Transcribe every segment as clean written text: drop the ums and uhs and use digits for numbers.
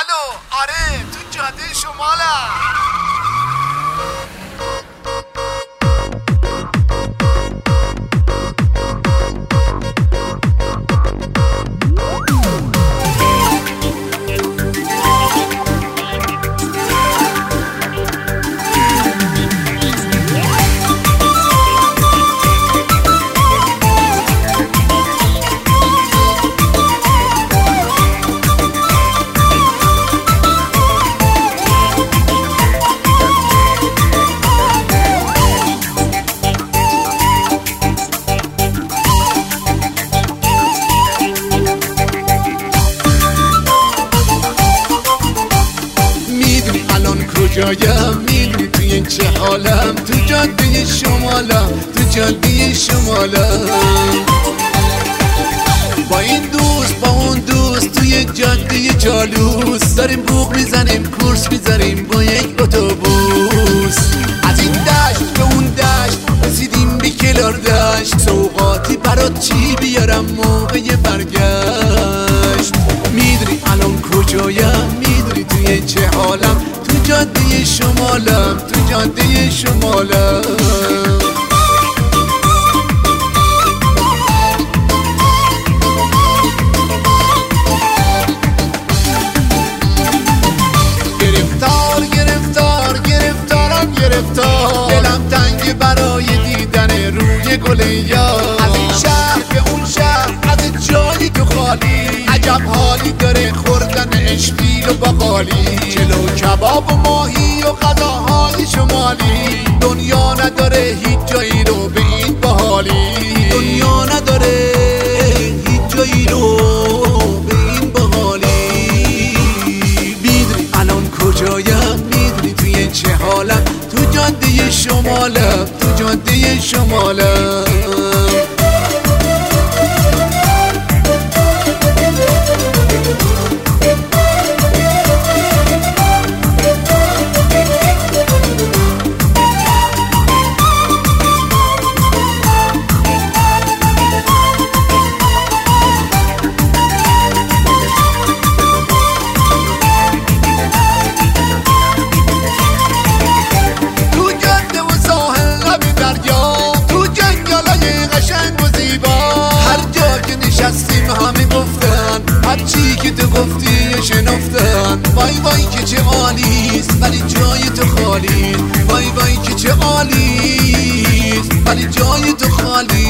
الو آره تو جاده شمالم. کجایم میدونی توی این چه حالم، تو جاده شمالم، تو جاده شمالم. با این دوست با اون دوست توی جاده جالوس داریم بوق میزنیم، کورس میزنیم با یک اتوبوس. از این دشت به اون دشت رسیدیم به کلار دشت، سوغاتی برات چی بیارم موقع برگشت. میدونی الان کجایم، میدونی توی چه حالم، تو جاده شمالم، تو جاده شمالم. گرفتار گرفتار گرفتارم گرفتار، دلم تنگ برای دیدن روی گل یار. از این شهر به اون شهر، از جایی تو خالی، عجب حالی داره خوردن اشپیل و باقالی، چلو کباب و ماهی و غذاهای شمالی. دنیا نداره هیچ جایی رو به این باحالی، دنیا نداره هیچ جایی رو به این باحالی. میدونی الان کجایم، میدونی توی چه حالم، تو جاده شمالم، تو جاده شمالم. همه گفتن هرچی که تو گفتی شنفتن. وای وای که چه عالیست ولی جای تو خالیست، وای وای که چه عالیست ولی جای تو خالیست.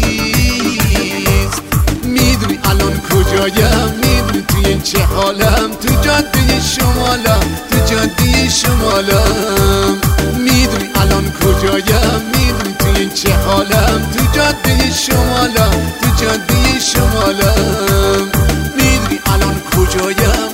میدونی الان کجایم، میدونی توی چه حالم، تو جاده شمالم، تو جاده شمالم. میدونی الان کجایم، میدونی توی چه حالم، تو جاده شمالم، تو جاده شمالم. میدونی الان کجایم.